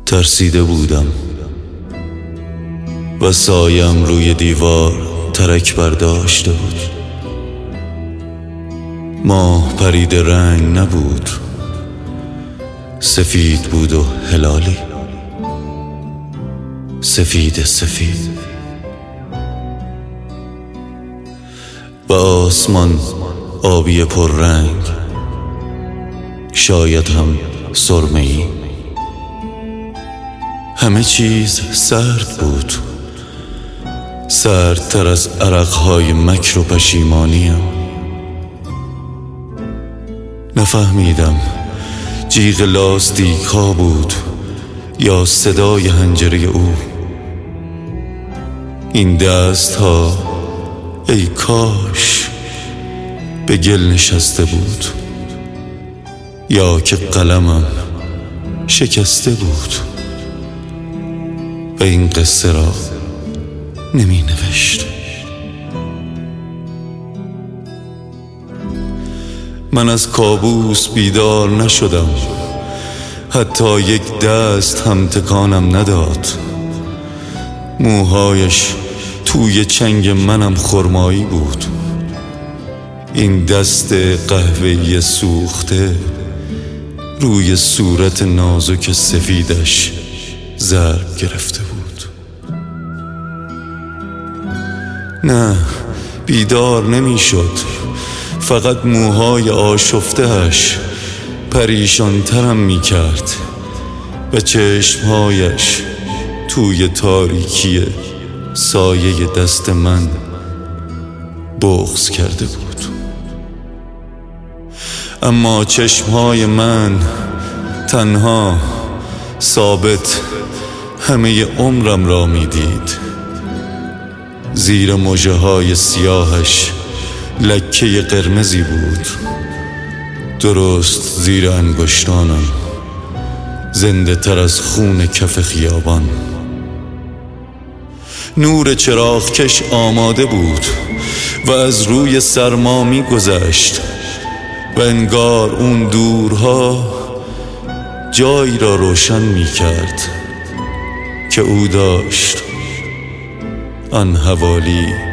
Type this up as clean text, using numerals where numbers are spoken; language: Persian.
ترسیده بودم و سایم روی دیوار ترک برداشته بود. ماه پرید رنگ نبود، سفید بود و هلالی، سفید سفید. و آسمان آبی پر رنگ، شاید هم سرمه‌ای. همه چیز سرد بود، سردتر از عرقهای مکر و پشیمانیم. نفهمیدم جیغ لاستیک ها بود یا صدای حنجره او. این دست ها ای کاش به گل نشسته بود، یا که قلمم شکسته بود و این قصه را نمی نوشت. من از کابوس بیدار نشدم، حتی یک دست هم تکانم نداد. موهایش توی چنگ منم خرمایی بود. این دست قهوه‌ای سوخته روی صورت نازک سفیدش ضرب گرفته بود. نه، بیدار نمی شد، فقط موهای آشفته‌اش پریشان ترم می کرد و چشمهایش توی تاریکی سایه دست من بغض کرده بود. اما چشمهای من تنها ثابت همه عمرم را می دید. زیر مژه های سیاهش لکه قرمزی بود، درست زیر انگشتانم، زنده تر از خون کف خیابان. نور چراغکش آماده بود و از روی سرما می گذشت و انگار اون دورها جایی را روشن می کرد که او داشت آن حوالی